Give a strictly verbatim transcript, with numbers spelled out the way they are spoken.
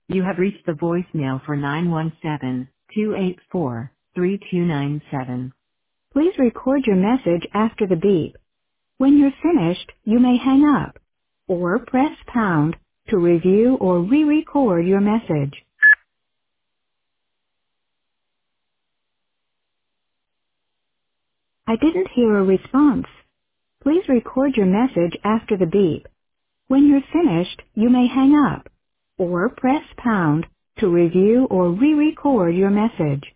You have reached the voicemail for nine one seven, two eight four, three two nine seven. Please record your message after the beep. When you're finished, you may hang up or press pound to review or re-record your message. I didn't hear a response. Please record your message after the beep. When you're finished, you may hang up or press pound to review or re-record your message.